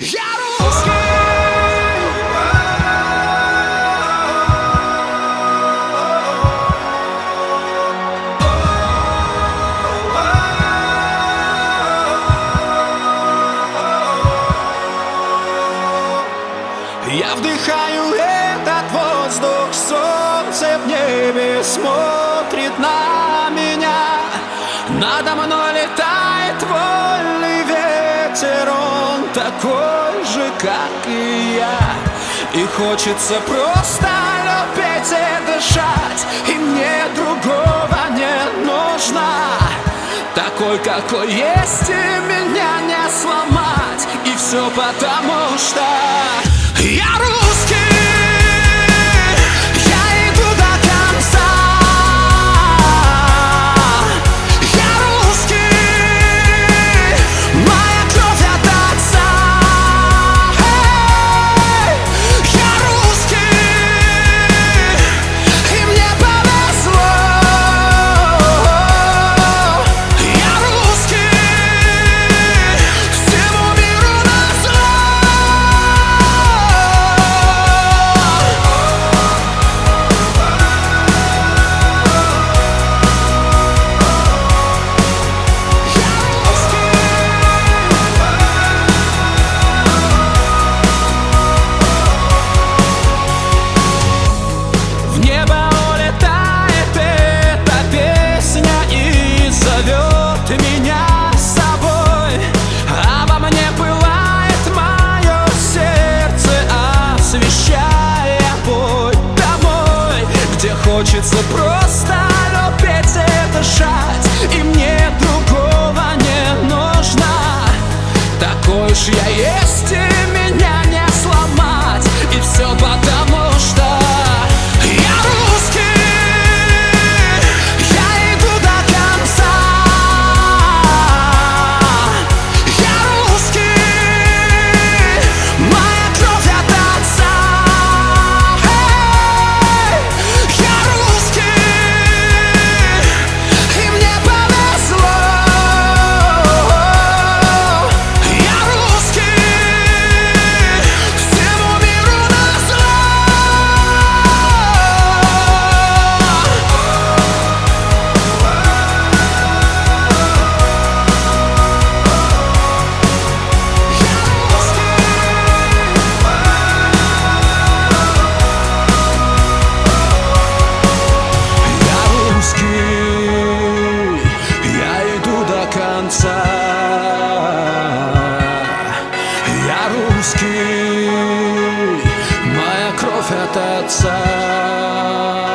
Я русский! Я вдыхаю этот воздух, солнце в небе смотрит на меня. Надо мной летает вольный ветер, он такой же, как и я. И хочется просто любить и дышать, и мне другого не нужно. Такой, какой есть, и меня не сломать. И все потому, что я русский. Я иду до конца. Я русский. Моя кровь от отца. Я русский. И мне повезло. Я русский. Всему миру назло. В небо улетает эта песня и зовет меня с собой. Обо мне пылает мое сердце, освещая путь домой, где хочется просто любить и дышать, и мне другого не нужно. Такой уж я есть, и меня не сломать. И все потому, что я русский. Я иду до конца. Я русский. Моя кровь от отца. Я русский. И мне повезло. Я русский. Всему миру назло. Я русский, я иду до конца. Я русский, моя кровь от отца.